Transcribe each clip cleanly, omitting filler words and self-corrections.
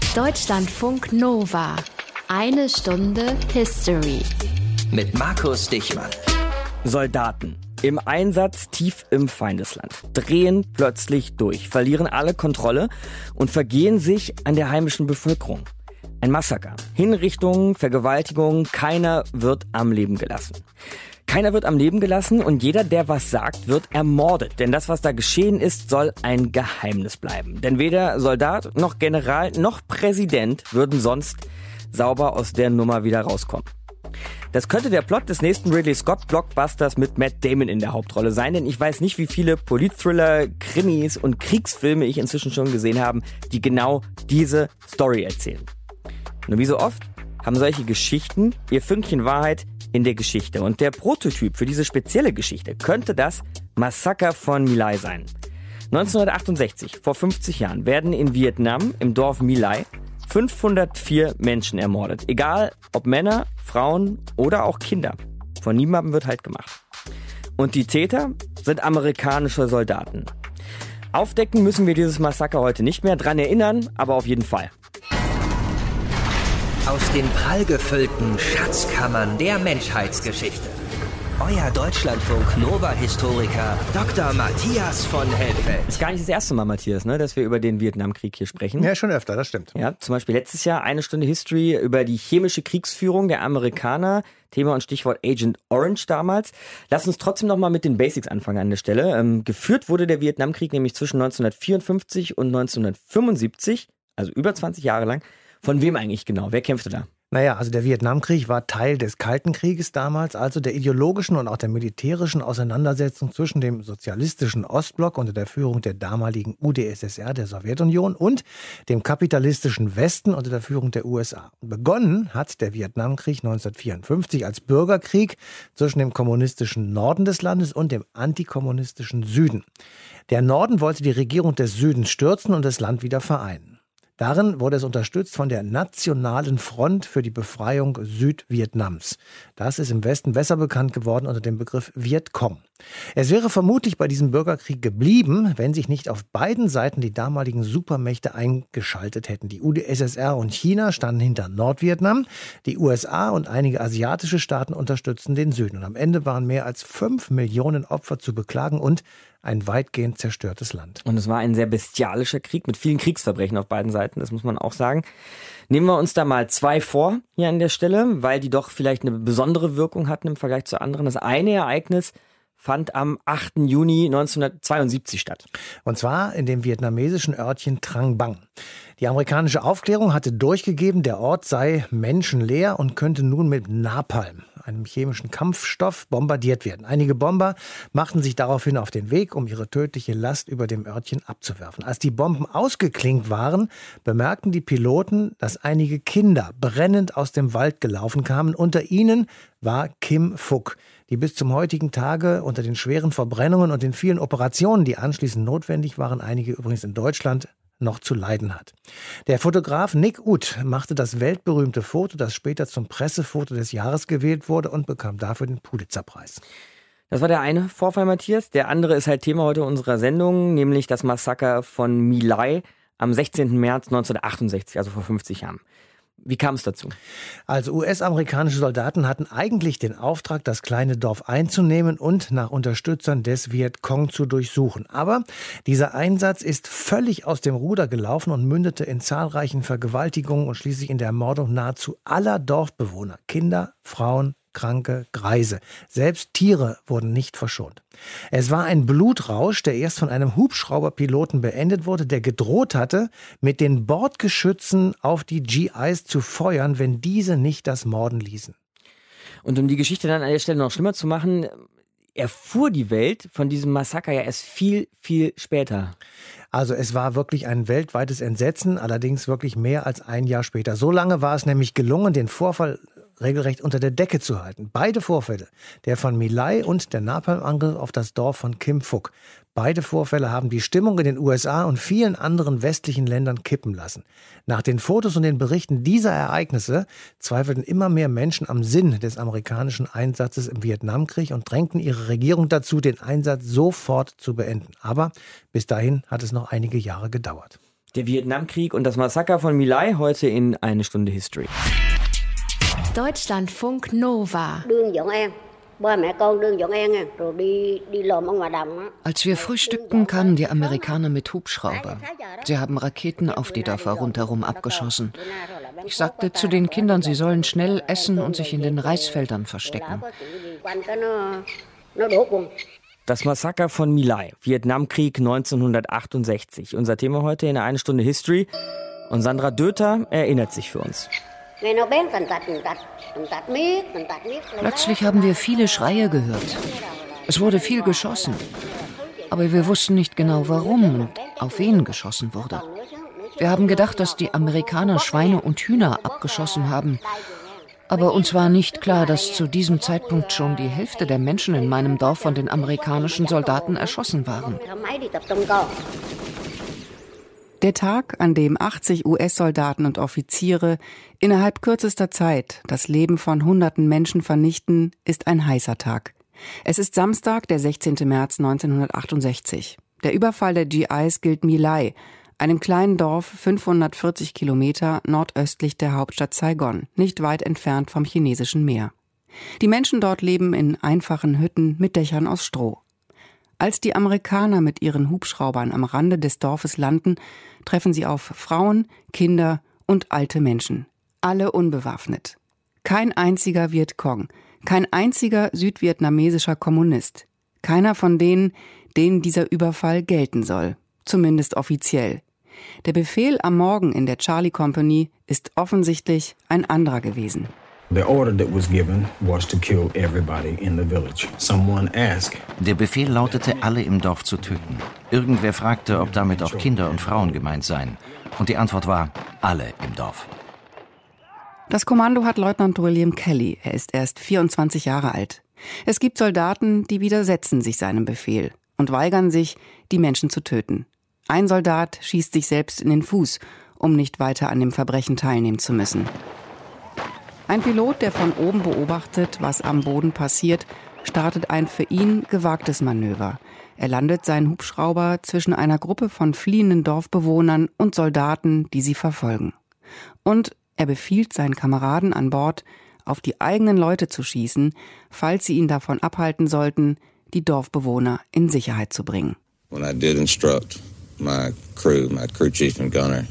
Deutschlandfunk Nova. Eine Stunde History. Mit Markus Dichmann. Soldaten im Einsatz tief im Feindesland drehen plötzlich durch, verlieren alle Kontrolle und vergehen sich an der heimischen Bevölkerung. Ein Massaker, Hinrichtungen, Vergewaltigungen, keiner wird am Leben gelassen. Keiner wird am Leben gelassen und jeder, der was sagt, wird ermordet. Denn das, was da geschehen ist, soll ein Geheimnis bleiben. Denn weder Soldat noch General noch Präsident würden sonst sauber aus der Nummer wieder rauskommen. Das könnte der Plot des nächsten Ridley Scott-Blockbusters mit Matt Damon in der Hauptrolle sein, denn ich weiß nicht, wie viele Politthriller, Krimis und Kriegsfilme ich inzwischen schon gesehen habe, die genau diese Story erzählen. Nur wie so oft haben solche Geschichten ihr Fünkchen Wahrheit in der Geschichte. Und der Prototyp für diese spezielle Geschichte könnte das Massaker von My Lai sein. 1968, vor 50 Jahren, werden in Vietnam im Dorf My Lai 504 Menschen ermordet. Egal ob Männer, Frauen oder auch Kinder. Von niemandem wird Halt gemacht. Und die Täter sind amerikanische Soldaten. Aufdecken müssen wir dieses Massaker heute nicht mehr, dran erinnern, aber auf jeden Fall. Aus den prallgefüllten Schatzkammern der Menschheitsgeschichte. Euer Deutschlandfunk Nova-Historiker Dr. Matthias von Helfeld. Ist gar nicht das erste Mal, Matthias, dass wir über den Vietnamkrieg hier sprechen. Ja, schon öfter, das stimmt. Ja, zum Beispiel letztes Jahr eine Stunde History über die chemische Kriegsführung der Amerikaner. Thema und Stichwort Agent Orange damals. Lass uns trotzdem nochmal mit den Basics anfangen an der Stelle. Geführt wurde der Vietnamkrieg nämlich zwischen 1954 und 1975, also über 20 Jahre lang. Von wem eigentlich genau? Wer kämpfte da? Naja, also der Vietnamkrieg war Teil des Kalten Krieges damals, also der ideologischen und auch der militärischen Auseinandersetzung zwischen dem sozialistischen Ostblock unter der Führung der damaligen UdSSR, der Sowjetunion, und dem kapitalistischen Westen unter der Führung der USA. Und begonnen hat der Vietnamkrieg 1954 als Bürgerkrieg zwischen dem kommunistischen Norden des Landes und dem antikommunistischen Süden. Der Norden wollte die Regierung des Südens stürzen und das Land wieder vereinen. Darin wurde es unterstützt von der Nationalen Front für die Befreiung Südvietnams. Das ist im Westen besser bekannt geworden unter dem Begriff Vietcong. Es wäre vermutlich bei diesem Bürgerkrieg geblieben, wenn sich nicht auf beiden Seiten die damaligen Supermächte eingeschaltet hätten. Die UdSSR und China standen hinter Nordvietnam, die USA und einige asiatische Staaten unterstützten den Süden. Und am Ende waren mehr als 5 Millionen Opfer zu beklagen und ein weitgehend zerstörtes Land. Und es war ein sehr bestialischer Krieg mit vielen Kriegsverbrechen auf beiden Seiten, das muss man auch sagen. Nehmen wir uns da mal 2 vor hier an der Stelle, weil die doch vielleicht eine besondere Wirkung hatten im Vergleich zu anderen. Das eine Ereignis fand am 8. Juni 1972 statt. Und zwar in dem vietnamesischen Örtchen Trang Bang. Die amerikanische Aufklärung hatte durchgegeben, der Ort sei menschenleer und könnte nun mit Napalm, einem chemischen Kampfstoff, bombardiert werden. Einige Bomber machten sich daraufhin auf den Weg, um ihre tödliche Last über dem Örtchen abzuwerfen. Als die Bomben ausgeklinkt waren, bemerkten die Piloten, dass einige Kinder brennend aus dem Wald gelaufen kamen. Unter ihnen war Kim Phuc, die bis zum heutigen Tage unter den schweren Verbrennungen und den vielen Operationen, die anschließend notwendig waren, einige übrigens in Deutschland, noch zu leiden hat. Der Fotograf Nick Ut machte das weltberühmte Foto, das später zum Pressefoto des Jahres gewählt wurde und bekam dafür den Pulitzerpreis. Das war der eine Vorfall, Matthias. Der andere ist halt Thema heute unserer Sendung, nämlich das Massaker von My Lai am 16. März 1968, also vor 50 Jahren. Wie kam es dazu? Also US-amerikanische Soldaten hatten eigentlich den Auftrag, das kleine Dorf einzunehmen und nach Unterstützern des Vietcong zu durchsuchen. Aber dieser Einsatz ist völlig aus dem Ruder gelaufen und mündete in zahlreichen Vergewaltigungen und schließlich in der Ermordung nahezu aller Dorfbewohner. Kinder, Frauen, Kranke, Greise. Selbst Tiere wurden nicht verschont. Es war ein Blutrausch, der erst von einem Hubschrauberpiloten beendet wurde, der gedroht hatte, mit den Bordgeschützen auf die GIs zu feuern, wenn diese nicht das morden ließen. Und um die Geschichte dann an der Stelle noch schlimmer zu machen, erfuhr die Welt von diesem Massaker ja erst viel, viel später. Also es war wirklich ein weltweites Entsetzen, allerdings wirklich mehr als ein Jahr später. So lange war es nämlich gelungen, den Vorfall regelrecht unter der Decke zu halten. Beide Vorfälle, der von My Lai und der Napalmangriff auf das Dorf von Kim Phuc. Beide Vorfälle haben die Stimmung in den USA und vielen anderen westlichen Ländern kippen lassen. Nach den Fotos und den Berichten dieser Ereignisse zweifelten immer mehr Menschen am Sinn des amerikanischen Einsatzes im Vietnamkrieg und drängten ihre Regierung dazu, den Einsatz sofort zu beenden. Aber bis dahin hat es noch einige Jahre gedauert. Der Vietnamkrieg und das Massaker von My Lai heute in Eine Stunde History. Deutschlandfunk Nova. Als wir frühstückten, kamen die Amerikaner mit Hubschrauber. Sie haben Raketen auf die Dörfer rundherum abgeschossen. Ich sagte zu den Kindern, sie sollen schnell essen und sich in den Reisfeldern verstecken. Das Massaker von My Lai, Vietnamkrieg 1968. Unser Thema heute in Eine Stunde History. Und Sandra Döther erinnert sich für uns. Plötzlich haben wir viele Schreie gehört. Es wurde viel geschossen. Aber wir wussten nicht genau, warum und auf wen geschossen wurde. Wir haben gedacht, dass die Amerikaner Schweine und Hühner abgeschossen haben. Aber uns war nicht klar, dass zu diesem Zeitpunkt schon die Hälfte der Menschen in meinem Dorf von den amerikanischen Soldaten erschossen waren. Der Tag, an dem 80 US-Soldaten und Offiziere innerhalb kürzester Zeit das Leben von hunderten Menschen vernichten, ist ein heißer Tag. Es ist Samstag, der 16. März 1968. Der Überfall der GIs gilt My Lai, einem kleinen Dorf 540 Kilometer nordöstlich der Hauptstadt Saigon, nicht weit entfernt vom chinesischen Meer. Die Menschen dort leben in einfachen Hütten mit Dächern aus Stroh. Als die Amerikaner mit ihren Hubschraubern am Rande des Dorfes landen, treffen sie auf Frauen, Kinder und alte Menschen. Alle unbewaffnet. Kein einziger Vietcong, kein einziger südvietnamesischer Kommunist. Keiner von denen dieser Überfall gelten soll. Zumindest offiziell. Der Befehl am Morgen in der Charlie Company ist offensichtlich ein anderer gewesen. The order that was given was to kill everybody in the village. Someone asked. Der Befehl lautete, alle im Dorf zu töten. Irgendwer fragte, ob damit auch Kinder und Frauen gemeint seien. Und die Antwort war, alle im Dorf. Das Kommando hat Leutnant William Kelly. Er ist erst 24 Jahre alt. Es gibt Soldaten, die widersetzen sich seinem Befehl und weigern sich, die Menschen zu töten. Ein Soldat schießt sich selbst in den Fuß, um nicht weiter an dem Verbrechen teilnehmen zu müssen. Ein Pilot, der von oben beobachtet, was am Boden passiert, startet ein für ihn gewagtes Manöver. Er landet seinen Hubschrauber zwischen einer Gruppe von fliehenden Dorfbewohnern und Soldaten, die sie verfolgen. Und er befiehlt seinen Kameraden an Bord, auf die eigenen Leute zu schießen, falls sie ihn davon abhalten sollten, die Dorfbewohner in Sicherheit zu bringen. When I did instruct my crew chief and gunner,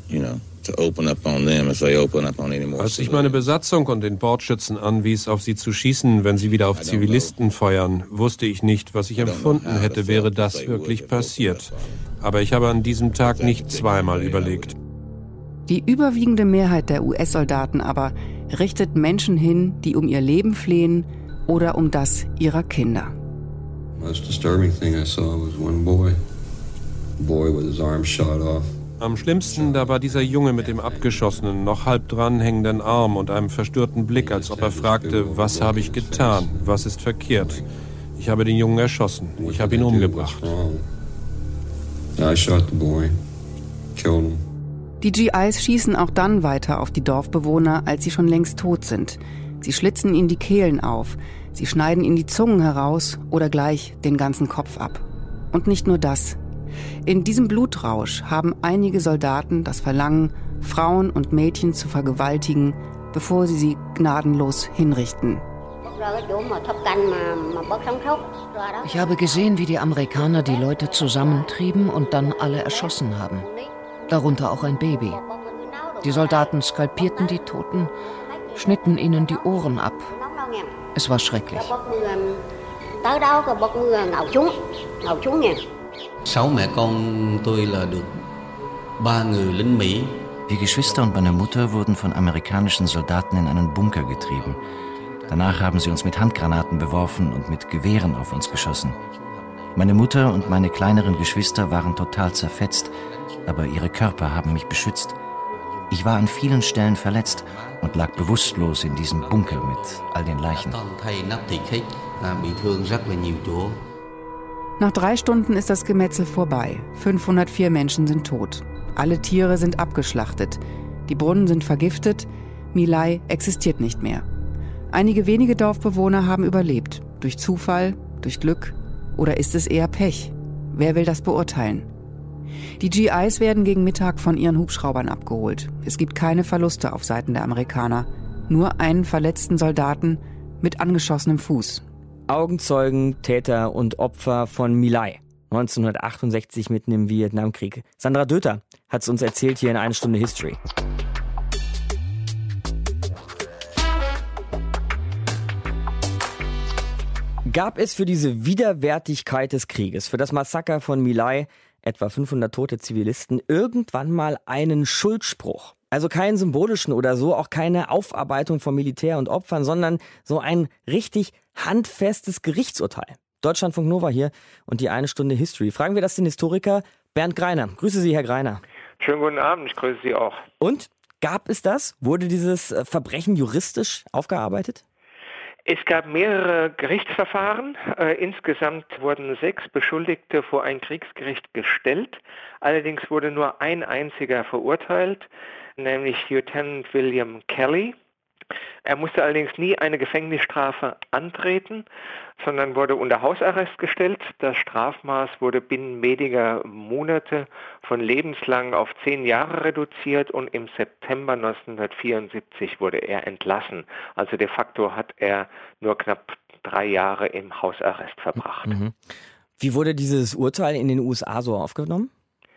als ich meine Besatzung und den Bordschützen anwies, auf sie zu schießen, wenn sie wieder auf Zivilisten feuern, wusste ich nicht, was ich empfunden hätte, wäre das wirklich passiert. Aber ich habe an diesem Tag nicht zweimal überlegt. Die überwiegende Mehrheit der US-Soldaten aber richtet Menschen hin, die um ihr Leben flehen oder um das ihrer Kinder. Most disturbing thing I saw was one boy. A boy with his arm shot off. Am schlimmsten, da war dieser Junge mit dem abgeschossenen, noch halb dranhängenden Arm und einem verstörten Blick, als ob er fragte, was habe ich getan, was ist verkehrt. Ich habe den Jungen erschossen, ich habe ihn umgebracht. I shot the boy, killed him. Die GIs schießen auch dann weiter auf die Dorfbewohner, als sie schon längst tot sind. Sie schlitzen ihnen die Kehlen auf, sie schneiden ihnen die Zungen heraus oder gleich den ganzen Kopf ab. Und nicht nur das. In diesem Blutrausch haben einige Soldaten das Verlangen, Frauen und Mädchen zu vergewaltigen, bevor sie gnadenlos hinrichten. Ich habe gesehen, wie die Amerikaner die Leute zusammentrieben und dann alle erschossen haben. Darunter auch ein Baby. Die Soldaten skalpierten die Toten, schnitten ihnen die Ohren ab. Es war schrecklich. Die Geschwister und meine Mutter wurden von amerikanischen Soldaten in einen Bunker getrieben. Danach haben sie uns mit Handgranaten beworfen und mit Gewehren auf uns geschossen. Meine Mutter und meine kleineren Geschwister waren total zerfetzt, aber ihre Körper haben mich beschützt. Ich war an vielen Stellen verletzt und lag bewusstlos in diesem Bunker mit all den Leichen. Nach 3 Stunden ist das Gemetzel vorbei. 504 Menschen sind tot. Alle Tiere sind abgeschlachtet. Die Brunnen sind vergiftet. My Lai existiert nicht mehr. Einige wenige Dorfbewohner haben überlebt. Durch Zufall, durch Glück oder ist es eher Pech? Wer will das beurteilen? Die GIs werden gegen Mittag von ihren Hubschraubern abgeholt. Es gibt keine Verluste auf Seiten der Amerikaner. Nur einen verletzten Soldaten mit angeschossenem Fuß. Augenzeugen, Täter und Opfer von My Lai. 1968 mitten im Vietnamkrieg. Sandra Döter hat es uns erzählt hier in 1 Stunde History. Gab es für diese Widerwärtigkeit des Krieges, für das Massaker von My Lai, etwa 500 tote Zivilisten, irgendwann mal einen Schuldspruch? Also keinen symbolischen oder so, auch keine Aufarbeitung von Militär und Opfern, sondern so ein richtig handfestes Gerichtsurteil. Deutschlandfunk Nova hier und die 1 Stunde History. Fragen wir das den Historiker Bernd Greiner. Grüße Sie, Herr Greiner. Schönen guten Abend, ich grüße Sie auch. Und, gab es das? Wurde dieses Verbrechen juristisch aufgearbeitet? Es gab mehrere Gerichtsverfahren. Insgesamt wurden 6 Beschuldigte vor ein Kriegsgericht gestellt. Allerdings wurde nur ein einziger verurteilt, nämlich Lieutenant William Kelly. Er musste allerdings nie eine Gefängnisstrafe antreten, sondern wurde unter Hausarrest gestellt. Das Strafmaß wurde binnen weniger Monate von lebenslang auf 10 Jahre reduziert und im September 1974 wurde er entlassen. Also de facto hat er nur knapp 3 Jahre im Hausarrest verbracht. Mhm. Wie wurde dieses Urteil in den USA so aufgenommen?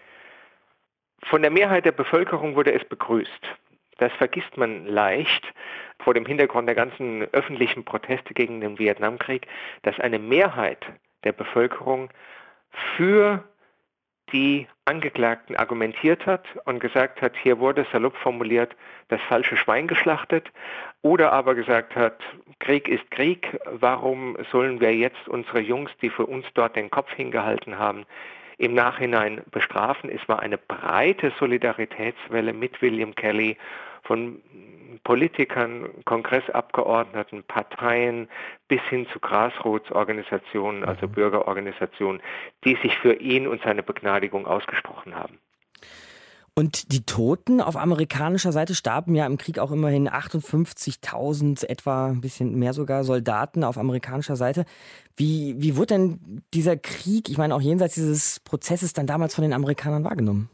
Von der Mehrheit der Bevölkerung wurde es begrüßt. Das vergisst man leicht vor dem Hintergrund der ganzen öffentlichen Proteste gegen den Vietnamkrieg, dass eine Mehrheit der Bevölkerung für die Angeklagten argumentiert hat und gesagt hat, hier wurde salopp formuliert, das falsche Schwein geschlachtet, oder aber gesagt hat, Krieg ist Krieg, warum sollen wir jetzt unsere Jungs, die für uns dort den Kopf hingehalten haben, im Nachhinein bestrafen. Es war eine breite Solidaritätswelle mit William Kelly von Politikern, Kongressabgeordneten, Parteien bis hin zu Grassroots-Organisationen, also Bürgerorganisationen, die sich für ihn und seine Begnadigung ausgesprochen haben. Und die Toten auf amerikanischer Seite starben ja im Krieg auch immerhin 58.000, etwa ein bisschen mehr sogar, Soldaten auf amerikanischer Seite. Wie wurde denn dieser Krieg, ich meine auch jenseits dieses Prozesses, dann damals von den Amerikanern wahrgenommen?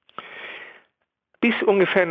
Bis ungefähr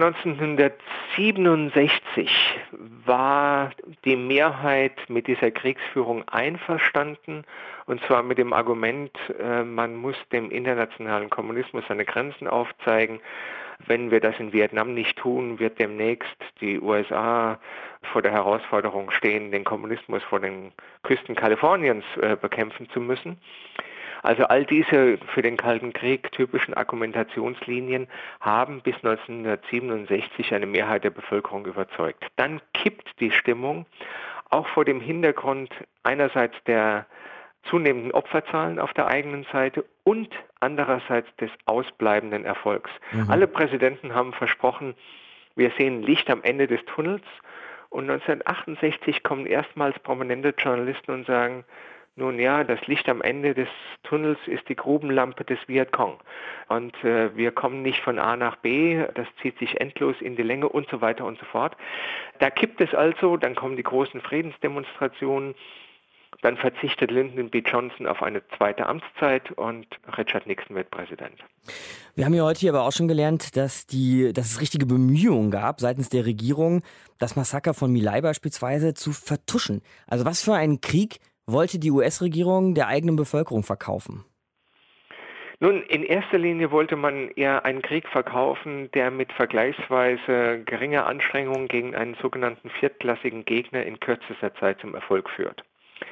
1967 war die Mehrheit mit dieser Kriegsführung einverstanden, und zwar mit dem Argument, man muss dem internationalen Kommunismus seine Grenzen aufzeigen. Wenn wir das in Vietnam nicht tun, wird demnächst die USA vor der Herausforderung stehen, den Kommunismus vor den Küsten Kaliforniens bekämpfen zu müssen. Also all diese für den Kalten Krieg typischen Argumentationslinien haben bis 1967 eine Mehrheit der Bevölkerung überzeugt. Dann kippt die Stimmung, auch vor dem Hintergrund einerseits der zunehmenden Opferzahlen auf der eigenen Seite und andererseits des ausbleibenden Erfolgs. Alle Präsidenten haben versprochen, wir sehen Licht am Ende des Tunnels, und 1968 kommen erstmals prominente Journalisten und sagen, nun ja, das Licht am Ende des Tunnels ist die Grubenlampe des Vietcong. Und wir kommen nicht von A nach B, das zieht sich endlos in die Länge und so weiter und so fort. Da kippt es also, dann kommen die großen Friedensdemonstrationen, dann verzichtet Lyndon B. Johnson auf eine zweite Amtszeit und Richard Nixon wird Präsident. Wir haben ja heute hier aber auch schon gelernt, dass es richtige Bemühungen gab seitens der Regierung, das Massaker von My Lai beispielsweise zu vertuschen. Also was für einen Krieg wollte die US-Regierung der eigenen Bevölkerung verkaufen? Nun, in erster Linie wollte man eher einen Krieg verkaufen, der mit vergleichsweise geringer Anstrengung gegen einen sogenannten viertklassigen Gegner in kürzester Zeit zum Erfolg führt.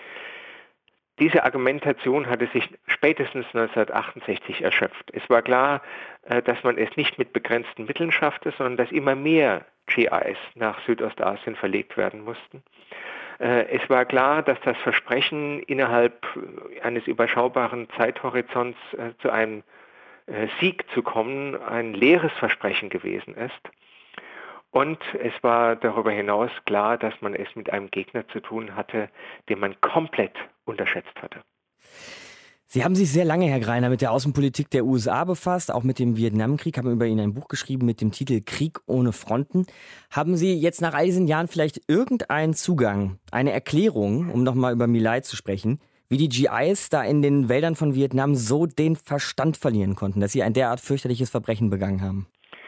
Diese Argumentation hatte sich spätestens 1968 erschöpft. Es war klar, dass man es nicht mit begrenzten Mitteln schaffte, sondern dass immer mehr GIs nach Südostasien verlegt werden mussten. Es war klar, dass das Versprechen, innerhalb eines überschaubaren Zeithorizonts zu einem Sieg zu kommen, ein leeres Versprechen gewesen ist. Und es war darüber hinaus klar, dass man es mit einem Gegner zu tun hatte, den man komplett unterschätzt hatte. Sie haben sich sehr lange, Herr Greiner, mit der Außenpolitik der USA befasst, auch mit dem Vietnamkrieg, haben über ihn ein Buch geschrieben mit dem Titel Krieg ohne Fronten. Haben Sie jetzt nach all diesen Jahren vielleicht irgendeinen Zugang, eine Erklärung, um nochmal über My Lai zu sprechen, wie die GIs da in den Wäldern von Vietnam so den Verstand verlieren konnten, dass sie ein derart fürchterliches Verbrechen begangen haben?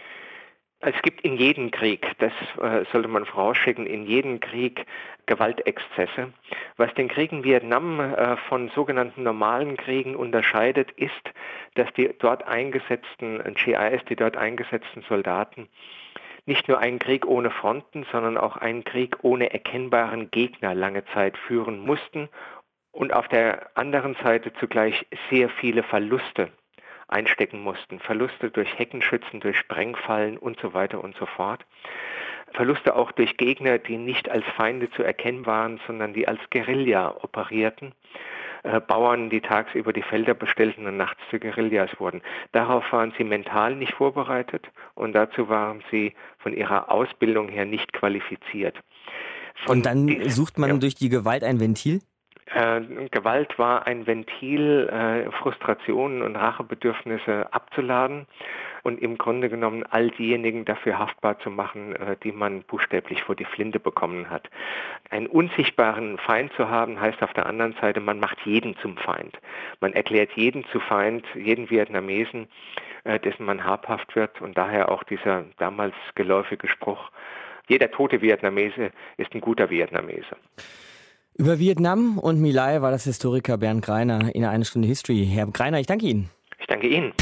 Es gibt in jedem Krieg, das sollte man vorausschicken, in jedem Krieg Gewaltexzesse. Was den Krieg in Vietnam von sogenannten normalen Kriegen unterscheidet, ist, dass die dort eingesetzten GIs, die dort eingesetzten Soldaten, nicht nur einen Krieg ohne Fronten, sondern auch einen Krieg ohne erkennbaren Gegner lange Zeit führen mussten und auf der anderen Seite zugleich sehr viele Verluste einstecken mussten. Verluste durch Heckenschützen, durch Sprengfallen und so weiter und so fort. Verluste auch durch Gegner, die nicht als Feinde zu erkennen waren, sondern die als Guerilla operierten. Bauern, die tagsüber die Felder bestellten und nachts zu Guerillas wurden. Darauf waren sie mental nicht vorbereitet und dazu waren sie von ihrer Ausbildung her nicht qualifiziert. Und dann sucht man durch die Gewalt ein Ventil? Gewalt war ein Ventil, Frustrationen und Rachebedürfnisse abzuladen und im Grunde genommen all diejenigen dafür haftbar zu machen, die man buchstäblich vor die Flinte bekommen hat. Einen unsichtbaren Feind zu haben, heißt auf der anderen Seite, man macht jeden zum Feind. Man erklärt jeden zu Feind, jeden Vietnamesen, dessen man habhaft wird, und daher auch dieser damals geläufige Spruch, jeder tote Vietnamese ist ein guter Vietnamese. Über Vietnam und My Lai war das Historiker Bernd Greiner in Eine Stunde History. Herr Greiner, ich danke Ihnen. Ich danke Ihnen.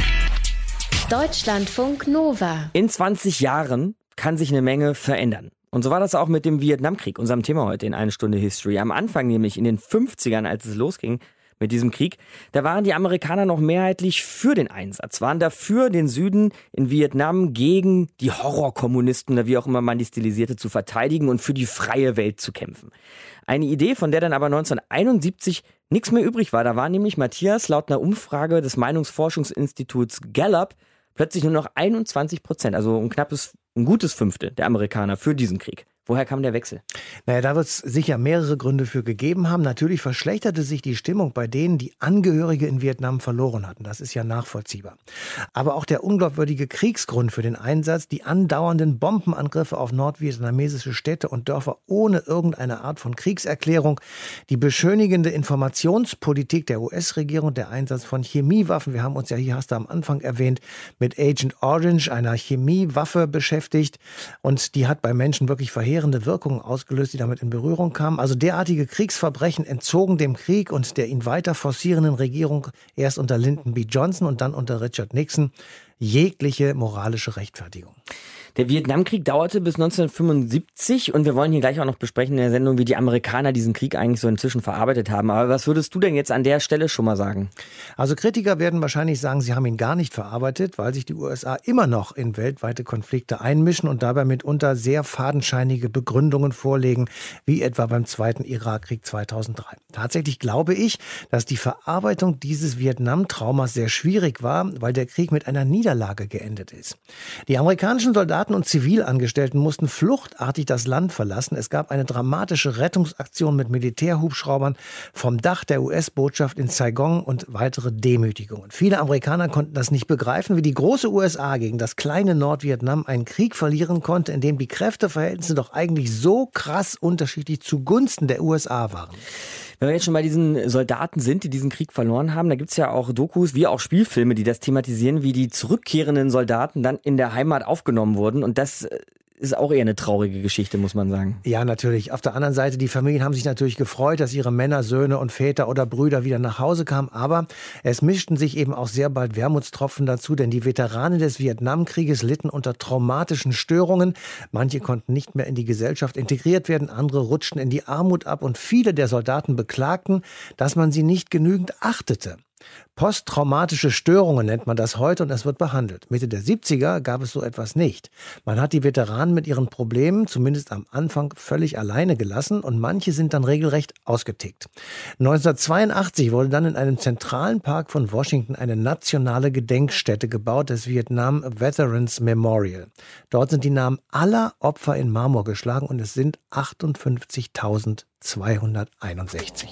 Deutschlandfunk Nova. In 20 Jahren kann sich eine Menge verändern. Und so war das auch mit dem Vietnamkrieg, unserem Thema heute in Eine Stunde History. Am Anfang, nämlich in den 50ern, als es losging mit diesem Krieg, da waren die Amerikaner noch mehrheitlich für den Einsatz, waren dafür, den Süden in Vietnam gegen die Horrorkommunisten, oder wie auch immer man die stilisierte, zu verteidigen und für die freie Welt zu kämpfen. Eine Idee, von der dann aber 1971 nichts mehr übrig war. Da war nämlich, Matthias, laut einer Umfrage des Meinungsforschungsinstituts Gallup plötzlich nur noch 21%, also ein gutes Fünftel der Amerikaner für diesen Krieg. Woher kam der Wechsel? Naja, da wird es sicher mehrere Gründe für gegeben haben. Natürlich verschlechterte sich die Stimmung bei denen, die Angehörige in Vietnam verloren hatten. Das ist ja nachvollziehbar. Aber auch der unglaubwürdige Kriegsgrund für den Einsatz, die andauernden Bombenangriffe auf nordvietnamesische Städte und Dörfer ohne irgendeine Art von Kriegserklärung, die beschönigende Informationspolitik der US-Regierung, der Einsatz von Chemiewaffen. Wir haben uns ja hier, hast du am Anfang erwähnt, mit Agent Orange, einer Chemiewaffe, beschäftigt. Und die hat bei Menschen wirklich verheerende Wirkungen ausgelöst, die damit in Berührung kamen. Also derartige Kriegsverbrechen entzogen dem Krieg und der ihn weiter forcierenden Regierung, erst unter Lyndon B. Johnson und dann unter Richard Nixon, jegliche moralische Rechtfertigung. Der Vietnamkrieg dauerte bis 1975 und wir wollen hier gleich auch noch besprechen in der Sendung, wie die Amerikaner diesen Krieg eigentlich so inzwischen verarbeitet haben. Aber was würdest du denn jetzt an der Stelle schon mal sagen? Also Kritiker werden wahrscheinlich sagen, sie haben ihn gar nicht verarbeitet, weil sich die USA immer noch in weltweite Konflikte einmischen und dabei mitunter sehr fadenscheinige Begründungen vorlegen, wie etwa beim Zweiten Irakkrieg 2003. Tatsächlich glaube ich, dass die Verarbeitung dieses Vietnam-Traumas sehr schwierig war, weil der Krieg mit einer Niederlage geendet ist. Die amerikanischen Soldaten und Zivilangestellten mussten fluchtartig das Land verlassen. Es gab eine dramatische Rettungsaktion mit Militärhubschraubern vom Dach der US-Botschaft in Saigon und weitere Demütigungen. Viele Amerikaner konnten das nicht begreifen, wie die große USA gegen das kleine Nordvietnam einen Krieg verlieren konnte, in dem die Kräfteverhältnisse doch eigentlich so krass unterschiedlich zugunsten der USA waren. Wenn wir jetzt schon bei diesen Soldaten sind, die diesen Krieg verloren haben, da gibt's ja auch Dokus, wie auch Spielfilme, die das thematisieren, wie die zurückkehrenden Soldaten dann in der Heimat aufgenommen wurden. Und das ist auch eher eine traurige Geschichte, muss man sagen. Ja, natürlich. Auf der anderen Seite, die Familien haben sich natürlich gefreut, dass ihre Männer, Söhne und Väter oder Brüder wieder nach Hause kamen. Aber es mischten sich eben auch sehr bald Wermutstropfen dazu, denn die Veteranen des Vietnamkrieges litten unter traumatischen Störungen. Manche konnten nicht mehr in die Gesellschaft integriert werden, andere rutschten in die Armut ab und viele der Soldaten beklagten, dass man sie nicht genügend achtete. Posttraumatische Störungen nennt man das heute und es wird behandelt. Mitte der 70er gab es so etwas nicht. Man hat die Veteranen mit ihren Problemen, zumindest am Anfang, völlig alleine gelassen und manche sind dann regelrecht ausgetickt. 1982 wurde dann in einem zentralen Park von Washington eine nationale Gedenkstätte gebaut, das Vietnam Veterans Memorial. Dort sind die Namen aller Opfer in Marmor geschlagen und es sind 58.261.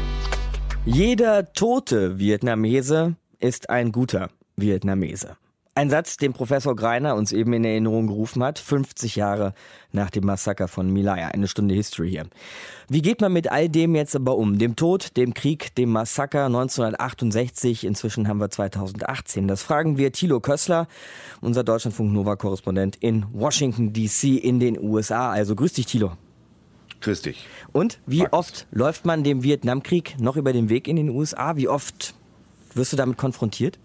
Jeder tote Vietnamese ist ein guter Vietnamese. Ein Satz, den Professor Greiner uns eben in Erinnerung gerufen hat, 50 Jahre nach dem Massaker von My Lai. Eine Stunde History hier. Wie geht man mit all dem jetzt aber um? Dem Tod, dem Krieg, dem Massaker 1968, inzwischen haben wir 2018. Das fragen wir Thilo Kössler, unser Deutschlandfunk-Nova-Korrespondent in Washington D.C. in den USA. Also grüß dich, Thilo. Grüß dich. Und wie oft läuft man dem Vietnamkrieg noch über den Weg in den USA? Wie oft wirst du damit konfrontiert?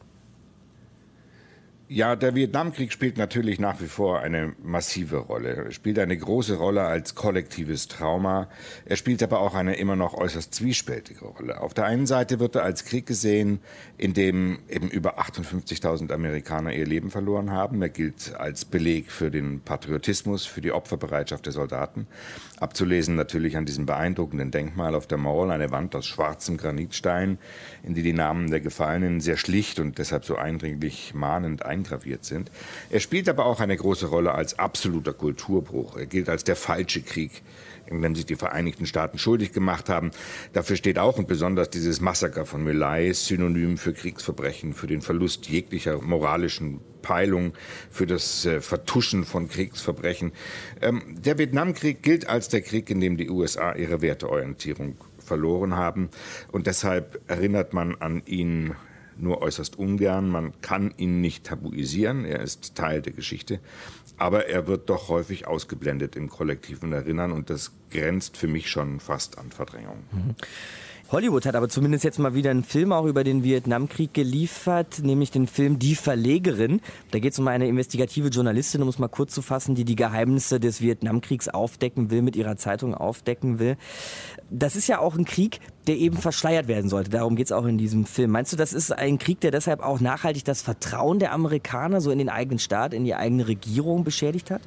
Ja, der Vietnamkrieg spielt natürlich nach wie vor eine massive Rolle. Er spielt eine große Rolle als kollektives Trauma. Er spielt aber auch eine immer noch äußerst zwiespältige Rolle. Auf der einen Seite wird er als Krieg gesehen, in dem eben über 58.000 Amerikaner ihr Leben verloren haben. Er gilt als Beleg für den Patriotismus, für die Opferbereitschaft der Soldaten. Abzulesen natürlich an diesem beeindruckenden Denkmal auf der Mall, eine Wand aus schwarzem Granitstein, in die Namen der Gefallenen sehr schlicht und deshalb so eindringlich mahnend eingraviert sind. Er spielt aber auch eine große Rolle als absoluter Kulturbruch. Er gilt als der falsche Krieg, in dem sich die Vereinigten Staaten schuldig gemacht haben. Dafür steht auch und besonders dieses Massaker von My Lai synonym für Kriegsverbrechen, für den Verlust jeglicher moralischen Peilung, für das Vertuschen von Kriegsverbrechen. Der Vietnamkrieg gilt als der Krieg, in dem die USA ihre Werteorientierung verloren haben. Und deshalb erinnert man an ihn nur äußerst ungern. Man kann ihn nicht tabuisieren. Er ist Teil der Geschichte. Aber er wird doch häufig ausgeblendet im kollektiven Erinnern. Und das grenzt für mich schon fast an Verdrängung. Hollywood hat aber zumindest jetzt mal wieder einen Film auch über den Vietnamkrieg geliefert, nämlich den Film Die Verlegerin. Da geht es um eine investigative Journalistin, um es mal kurz zu fassen, die die Geheimnisse des Vietnamkriegs aufdecken will, mit ihrer Zeitung aufdecken will. Das ist ja auch ein Krieg, der eben verschleiert werden sollte. Darum geht es auch in diesem Film. Meinst du, das ist ein Krieg, der deshalb auch nachhaltig das Vertrauen der Amerikaner so in den eigenen Staat, in die eigene Regierung beschädigt hat?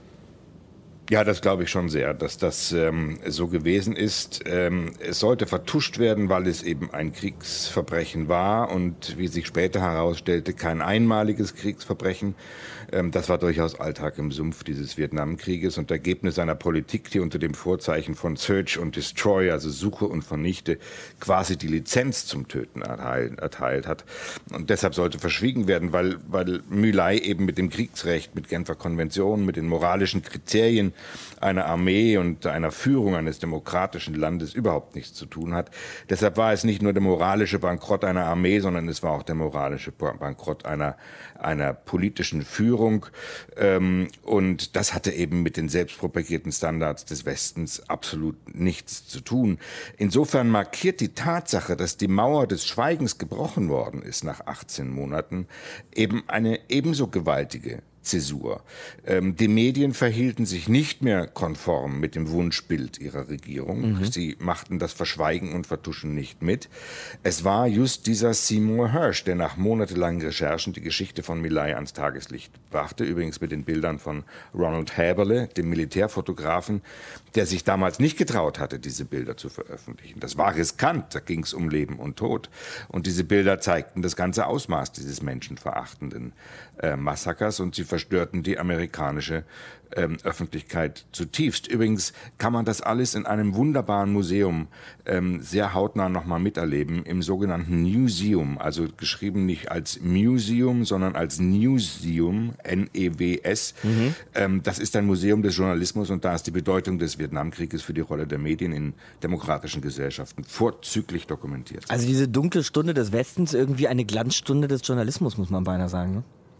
Ja, das glaube ich schon sehr, dass das so gewesen ist. Es sollte vertuscht werden, weil es eben ein Kriegsverbrechen war und wie sich später herausstellte, kein einmaliges Kriegsverbrechen. Das war durchaus Alltag im Sumpf dieses Vietnamkrieges und Ergebnis einer Politik, die unter dem Vorzeichen von Search and Destroy, also Suche und Vernichte, quasi die Lizenz zum Töten erteilt hat. Und deshalb sollte verschwiegen werden, weil My Lai eben mit dem Kriegsrecht, mit Genfer Konventionen, mit den moralischen Kriterien einer Armee und einer Führung eines demokratischen Landes überhaupt nichts zu tun hat. Deshalb war es nicht nur der moralische Bankrott einer Armee, sondern es war auch der moralische Bankrott einer politischen Führung. Und das hatte eben mit den selbstpropagierten Standards des Westens absolut nichts zu tun. Insofern markiert die Tatsache, dass die Mauer des Schweigens gebrochen worden ist nach 18 Monaten, eben eine ebenso gewaltige Zäsur. Die Medien verhielten sich nicht mehr konform mit dem Wunschbild ihrer Regierung. Sie machten das Verschweigen und Vertuschen nicht mit. Es war just dieser Seymour Hersh, der nach monatelangen Recherchen die Geschichte von My Lai ans Tageslicht brachte, übrigens mit den Bildern von Ronald Häberle, dem Militärfotografen, der sich damals nicht getraut hatte, diese Bilder zu veröffentlichen. Das war riskant, da ging es um Leben und Tod. Und diese Bilder zeigten das ganze Ausmaß dieses menschenverachtenden Massakers und sie verstörten die amerikanische Öffentlichkeit zutiefst. Übrigens kann man das alles in einem wunderbaren Museum sehr hautnah nochmal miterleben, im sogenannten Newseum, also geschrieben nicht als Museum, sondern als Newseum, N-E-W-S. Das ist ein Museum des Journalismus und da ist die Bedeutung des Vietnamkrieges für die Rolle der Medien in demokratischen Gesellschaften vorzüglich dokumentiert. Also diese dunkle Stunde des Westens, irgendwie eine Glanzstunde des Journalismus, muss man beinahe sagen, ne?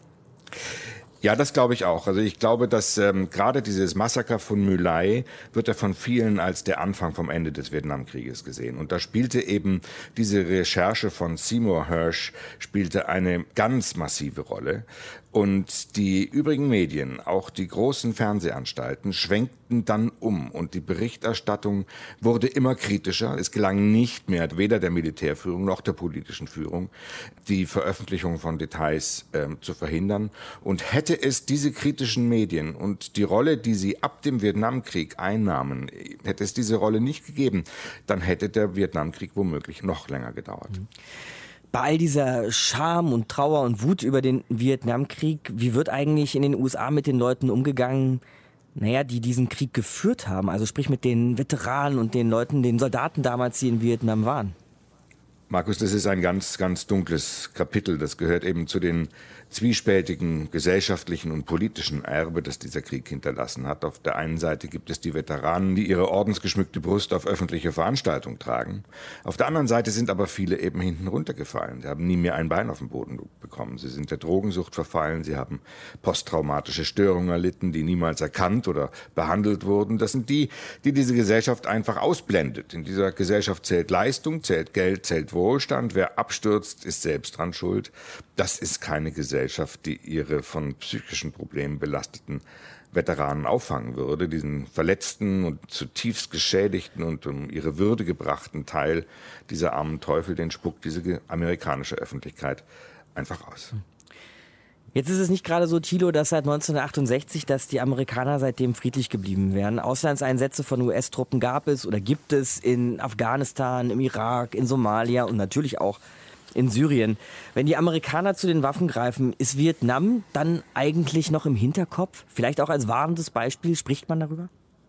Ja, das glaube ich auch. Also ich glaube, dass gerade dieses Massaker von My Lai wird ja von vielen als der Anfang vom Ende des Vietnamkrieges gesehen. Und da spielte eben diese Recherche von Seymour Hersh spielte eine ganz massive Rolle. Und die übrigen Medien, auch die großen Fernsehanstalten, schwenkten dann um und die Berichterstattung wurde immer kritischer. Es gelang nicht mehr, weder der Militärführung noch der politischen Führung, die Veröffentlichung von Details zu verhindern. Und hätte es diese kritischen Medien und die Rolle, die sie ab dem Vietnamkrieg einnahmen, hätte es diese Rolle nicht gegeben, dann hätte der Vietnamkrieg womöglich noch länger gedauert. Bei all dieser Scham und Trauer und Wut über den Vietnamkrieg, wie wird eigentlich in den USA mit den Leuten umgegangen, die diesen Krieg geführt haben? Also sprich mit den Veteranen und den Leuten, den Soldaten damals, die in Vietnam waren. Markus, das ist ein ganz, ganz dunkles Kapitel. Das gehört eben zu den zwiespältigen gesellschaftlichen und politischen Erbe, das dieser Krieg hinterlassen hat. Auf der einen Seite gibt es die Veteranen, die ihre ordensgeschmückte Brust auf öffentliche Veranstaltungen tragen. Auf der anderen Seite sind aber viele eben hinten runtergefallen. Sie haben nie mehr ein Bein auf den Boden bekommen. Sie sind der Drogensucht verfallen. Sie haben posttraumatische Störungen erlitten, die niemals erkannt oder behandelt wurden. Das sind die diese Gesellschaft einfach ausblendet. In dieser Gesellschaft zählt Leistung, zählt Geld, zählt Wohlstand. Wer abstürzt, ist selbst dran schuld. Das ist keine Gesellschaft, die ihre von psychischen Problemen belasteten Veteranen auffangen würde, diesen verletzten und zutiefst geschädigten und um ihre Würde gebrachten Teil dieser armen Teufel, den spuckt diese amerikanische Öffentlichkeit einfach aus. Jetzt ist es nicht gerade so, Thilo, dass seit 1968, dass die Amerikaner seitdem friedlich geblieben wären. Auslandseinsätze von US-Truppen gab es oder gibt es in Afghanistan, im Irak, in Somalia und natürlich auch in Syrien. Wenn die Amerikaner zu den Waffen greifen, ist Vietnam dann eigentlich noch im Hinterkopf? Vielleicht auch als warnendes Beispiel, spricht man darüber?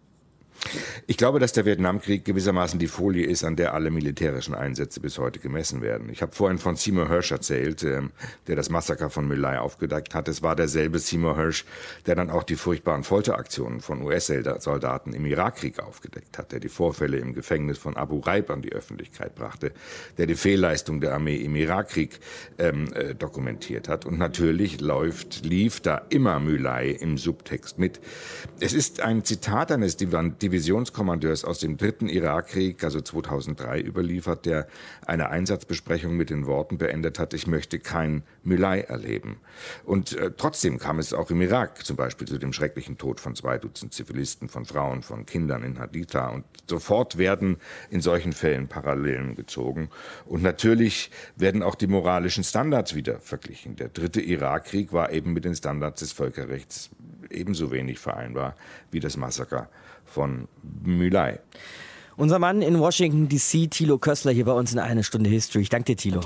Ich glaube, dass der Vietnamkrieg gewissermaßen die Folie ist, an der alle militärischen Einsätze bis heute gemessen werden. Ich habe vorhin von Seymour Hersh erzählt, der das Massaker von My Lai aufgedeckt hat. Es war derselbe Seymour Hersh, der dann auch die furchtbaren Folteraktionen von US-Soldaten im Irakkrieg aufgedeckt hat, der die Vorfälle im Gefängnis von Abu Ghraib an die Öffentlichkeit brachte, der die Fehlleistung der Armee im Irakkrieg dokumentiert hat. Und natürlich lief da immer My Lai im Subtext mit. Es ist ein Zitat eines Divisionskommandeurs aus dem 3. Irakkrieg, also 2003, überliefert, der eine Einsatzbesprechung mit den Worten beendet hat: Ich möchte kein My Lai erleben. Und trotzdem kam es auch im Irak zum Beispiel zu dem schrecklichen Tod von 2 Dutzend Zivilisten, von Frauen, von Kindern in Haditha. Und sofort werden in solchen Fällen Parallelen gezogen. Und natürlich werden auch die moralischen Standards wieder verglichen. Der 3. Irakkrieg war eben mit den Standards des Völkerrechts ebenso wenig vereinbar wie das Massaker von My Lai. Unser Mann in Washington D.C., Thilo Kössler, hier bei uns in Eine Stunde History. Ich danke dir, Thilo.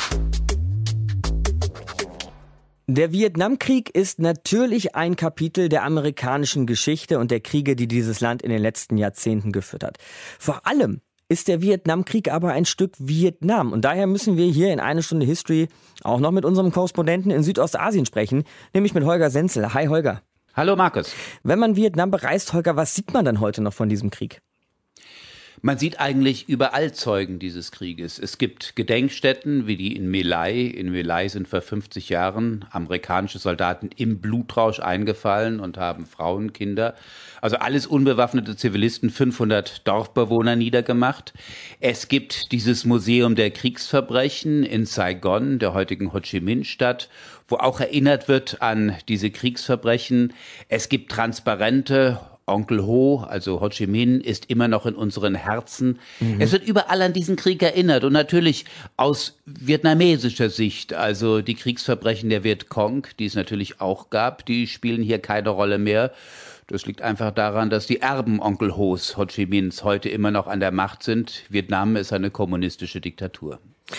Der Vietnamkrieg ist natürlich ein Kapitel der amerikanischen Geschichte und der Kriege, die dieses Land in den letzten Jahrzehnten geführt hat. Vor allem ist der Vietnamkrieg aber ein Stück Vietnam. Und daher müssen wir hier in Eine Stunde History auch noch mit unserem Korrespondenten in Südostasien sprechen, nämlich mit Holger Senzel. Hi Holger. Hallo Markus. Wenn man Vietnam bereist, Holger, was sieht man dann heute noch von diesem Krieg? Man sieht eigentlich überall Zeugen dieses Krieges. Es gibt Gedenkstätten wie die in My Lai. In My Lai sind vor 50 Jahren amerikanische Soldaten im Blutrausch eingefallen und haben Frauen, Kinder, also alles unbewaffnete Zivilisten, 500 Dorfbewohner niedergemacht. Es gibt dieses Museum der Kriegsverbrechen in Saigon, der heutigen Ho Chi Minh-Stadt, wo auch erinnert wird an diese Kriegsverbrechen. Es gibt Transparente. Onkel Ho, also Ho Chi Minh, ist immer noch in unseren Herzen. Es wird überall an diesen Krieg erinnert und natürlich aus vietnamesischer Sicht, also die Kriegsverbrechen der Vietcong, die es natürlich auch gab, die spielen hier keine Rolle mehr. Das liegt einfach daran, dass die Erben Onkel Hos, Ho Chi Minhs, heute immer noch an der Macht sind. Vietnam ist eine kommunistische Diktatur.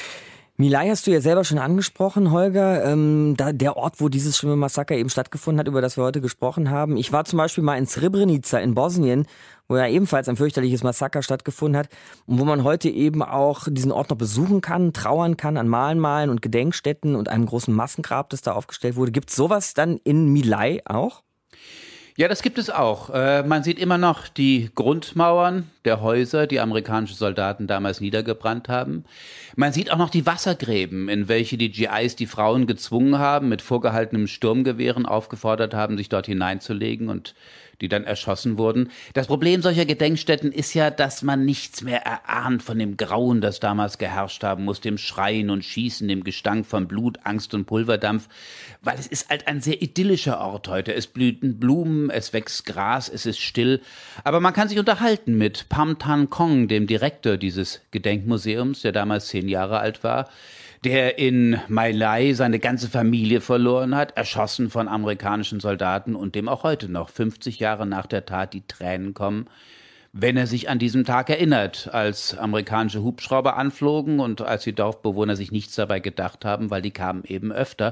My Lai hast du ja selber schon angesprochen, Holger, der Ort, wo dieses schlimme Massaker eben stattgefunden hat, über das wir heute gesprochen haben. Ich war zum Beispiel mal in Srebrenica in Bosnien, wo ja ebenfalls ein fürchterliches Massaker stattgefunden hat und wo man heute eben auch diesen Ort noch besuchen kann, trauern kann an Mahnmalen und Gedenkstätten und einem großen Massengrab, das da aufgestellt wurde. Gibt es sowas dann in My Lai auch? Ja, das gibt es auch. Man sieht immer noch die Grundmauern der Häuser, die amerikanische Soldaten damals niedergebrannt haben. Man sieht auch noch die Wassergräben, in welche die GIs die Frauen gezwungen haben, mit vorgehaltenen Sturmgewehren aufgefordert haben, sich dort hineinzulegen und die dann erschossen wurden. Das Problem solcher Gedenkstätten ist ja, dass man nichts mehr erahnt von dem Grauen, das damals geherrscht haben muss, dem Schreien und Schießen, dem Gestank von Blut, Angst und Pulverdampf, weil es ist halt ein sehr idyllischer Ort heute. Es blühen Blumen, es wächst Gras, es ist still, aber man kann sich unterhalten mit Pham Thanh Kong, dem Direktor dieses Gedenkmuseums, der damals 10 Jahre alt war, der in My Lai seine ganze Familie verloren hat, erschossen von amerikanischen Soldaten und dem auch heute noch, 50 Jahre nach der Tat, die Tränen kommen, wenn er sich an diesem Tag erinnert, als amerikanische Hubschrauber anflogen und als die Dorfbewohner sich nichts dabei gedacht haben, weil die kamen eben öfter.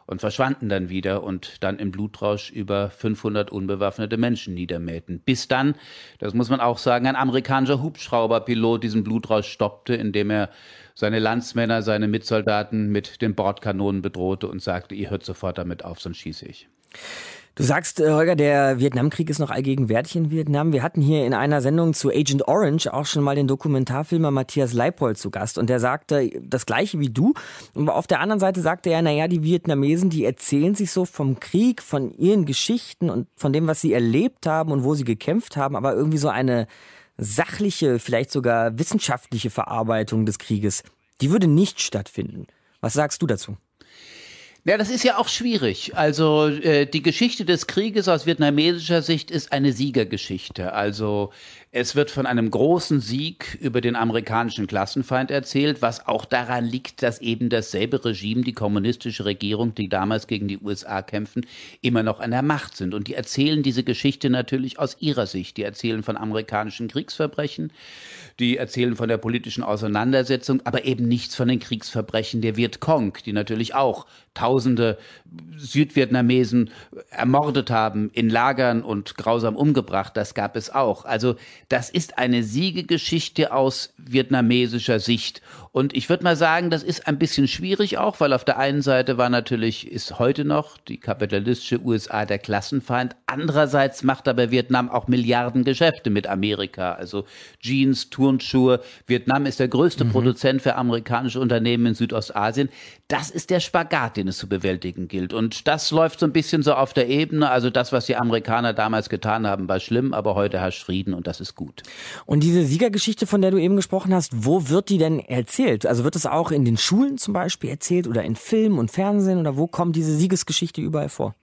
und verschwanden dann wieder und dann im Blutrausch über 500 unbewaffnete Menschen niedermähten. Bis dann, das muss man auch sagen, ein amerikanischer Hubschrauberpilot diesen Blutrausch stoppte, indem er seine Landsmänner, seine Mitsoldaten mit den Bordkanonen bedrohte und sagte, ihr hört sofort damit auf, sonst schieße ich. Du sagst, Holger, der Vietnamkrieg ist noch allgegenwärtig in Vietnam. Wir hatten hier in einer Sendung zu Agent Orange auch schon mal den Dokumentarfilmer Matthias Leipold zu Gast. Und der sagte das Gleiche wie du. Aber auf der anderen Seite sagte er, naja, die Vietnamesen, die erzählen sich so vom Krieg, von ihren Geschichten und von dem, was sie erlebt haben und wo sie gekämpft haben. Aber irgendwie so eine sachliche, vielleicht sogar wissenschaftliche Verarbeitung des Krieges, die würde nicht stattfinden. Was sagst du dazu? Ja, das ist ja auch schwierig. Also die Geschichte des Krieges aus vietnamesischer Sicht ist eine Siegergeschichte. Also es wird von einem großen Sieg über den amerikanischen Klassenfeind erzählt, was auch daran liegt, dass eben dasselbe Regime, die kommunistische Regierung, die damals gegen die USA kämpfen, immer noch an der Macht sind. Und die erzählen diese Geschichte natürlich aus ihrer Sicht. Die erzählen von amerikanischen Kriegsverbrechen, die erzählen von der politischen Auseinandersetzung, aber eben nichts von den Kriegsverbrechen der Vietcong, die natürlich auch Tausende Südvietnamesen ermordet haben, in Lagern und grausam umgebracht. Das gab es auch. Also das ist eine Siegegeschichte aus vietnamesischer Sicht. Und ich würde mal sagen, das ist ein bisschen schwierig auch, weil auf der einen Seite ist heute noch die kapitalistische USA der Klassenfeind. Andererseits macht aber Vietnam auch Milliarden Geschäfte mit Amerika. Also Jeans, Turnschuhe. Vietnam ist der größte Produzent für amerikanische Unternehmen in Südostasien. Das ist der Spagat, den es zu bewältigen gilt. Und das läuft so ein bisschen so auf der Ebene. Also das, was die Amerikaner damals getan haben, war schlimm, aber heute herrscht Frieden und das ist gut. Und diese Siegergeschichte, von der du eben gesprochen hast, wo wird die denn erzählt? Also wird es auch in den Schulen zum Beispiel erzählt oder in Film und Fernsehen oder wo kommt diese Siegesgeschichte überall vor?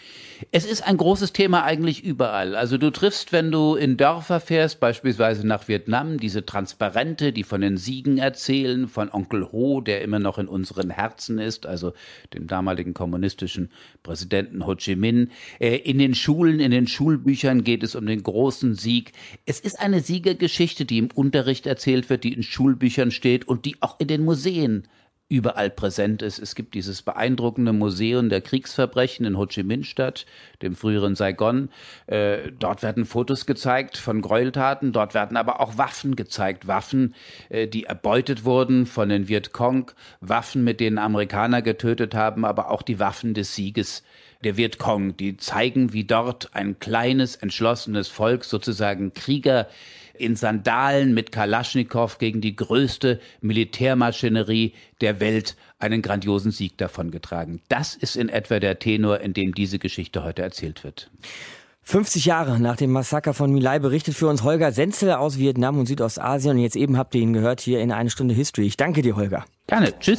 Es ist ein großes Thema eigentlich überall. Also du triffst, wenn du in Dörfer fährst, beispielsweise nach Vietnam, diese Transparente, die von den Siegen erzählen, von Onkel Ho, der immer noch in unseren Herzen ist, also dem damaligen kommunistischen Präsidenten Ho Chi Minh. In den Schulen, in den Schulbüchern geht es um den großen Sieg. Es ist eine Siegergeschichte, die im Unterricht erzählt wird, die in Schulbüchern steht und die auch in den Museen überall präsent ist. Es gibt dieses beeindruckende Museum der Kriegsverbrechen in Ho Chi Minh Stadt, dem früheren Saigon. Dort werden Fotos gezeigt von Gräueltaten, dort werden aber auch Waffen gezeigt. Waffen, die erbeutet wurden von den Vietcong, Waffen, mit denen Amerikaner getötet haben, aber auch die Waffen des Sieges der Vietcong, die zeigen, wie dort ein kleines, entschlossenes Volk, sozusagen Krieger in Sandalen mit Kalaschnikow gegen die größte Militärmaschinerie der Welt einen grandiosen Sieg davongetragen. Das ist in etwa der Tenor, in dem diese Geschichte heute erzählt wird. 50 Jahre nach dem Massaker von My Lai berichtet für uns Holger Senzel aus Vietnam und Südostasien. Und jetzt eben habt ihr ihn gehört hier in 1 Stunde History. Ich danke dir, Holger. Gerne. Tschüss.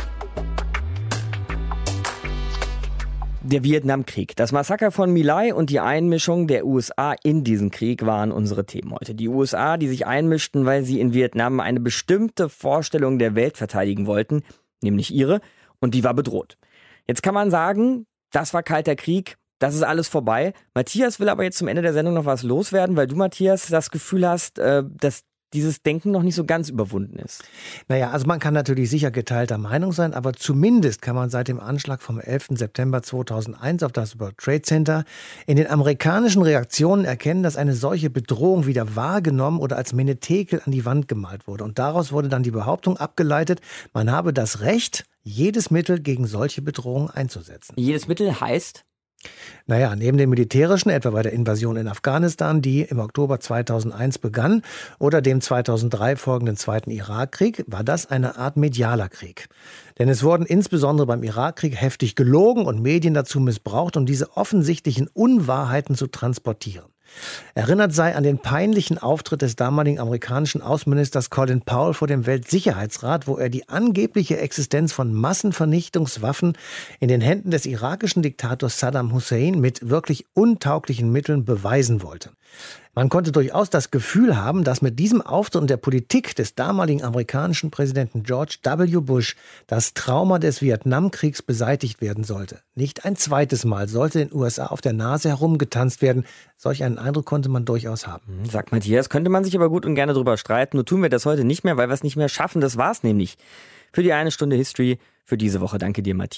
Der Vietnamkrieg, das Massaker von My Lai und die Einmischung der USA in diesen Krieg waren unsere Themen heute. Die USA, die sich einmischten, weil sie in Vietnam eine bestimmte Vorstellung der Welt verteidigen wollten, nämlich ihre, und die war bedroht. Jetzt kann man sagen, das war Kalter Krieg, das ist alles vorbei. Matthias will aber jetzt zum Ende der Sendung noch was loswerden, weil du, Matthias, das Gefühl hast, dass dieses Denken noch nicht so ganz überwunden ist. Naja, also man kann natürlich sicher geteilter Meinung sein, aber zumindest kann man seit dem Anschlag vom 11. September 2001 auf das World Trade Center in den amerikanischen Reaktionen erkennen, dass eine solche Bedrohung wieder wahrgenommen oder als Menetekel an die Wand gemalt wurde. Und daraus wurde dann die Behauptung abgeleitet, man habe das Recht, jedes Mittel gegen solche Bedrohungen einzusetzen. Jedes Mittel heißt? Naja, neben dem militärischen, etwa bei der Invasion in Afghanistan, die im Oktober 2001 begann, oder dem 2003 folgenden Zweiten Irakkrieg, war das eine Art medialer Krieg. Denn es wurden insbesondere beim Irakkrieg heftig gelogen und Medien dazu missbraucht, um diese offensichtlichen Unwahrheiten zu transportieren. Erinnert sei an den peinlichen Auftritt des damaligen amerikanischen Außenministers Colin Powell vor dem Weltsicherheitsrat, wo er die angebliche Existenz von Massenvernichtungswaffen in den Händen des irakischen Diktators Saddam Hussein mit wirklich untauglichen Mitteln beweisen wollte. Man konnte durchaus das Gefühl haben, dass mit diesem Auftritt und der Politik des damaligen amerikanischen Präsidenten George W. Bush das Trauma des Vietnamkriegs beseitigt werden sollte. Nicht ein zweites Mal sollte den USA auf der Nase herumgetanzt werden. Solch einen Eindruck konnte man durchaus haben. Sagt Matthias, könnte man sich aber gut und gerne drüber streiten. Nur tun wir das heute nicht mehr, weil wir es nicht mehr schaffen. Das war's nämlich für die 1 Stunde History für diese Woche. Danke dir, Matthias.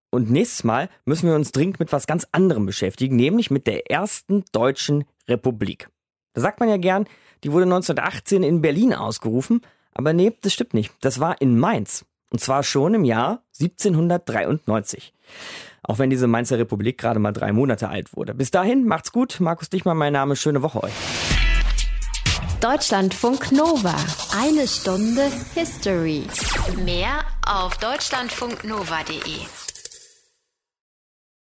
Und nächstes Mal müssen wir uns dringend mit was ganz anderem beschäftigen, nämlich mit der ersten deutschen Republik. Da sagt man ja gern, die wurde 1918 in Berlin ausgerufen, aber nee, das stimmt nicht. Das war in Mainz. Und zwar schon im Jahr 1793. Auch wenn diese Mainzer Republik gerade mal 3 Monate alt wurde. Bis dahin, macht's gut. Markus Dichmann, mein Name. Schöne Woche euch. Deutschlandfunk Nova. 1 Stunde History. Mehr auf deutschlandfunknova.de.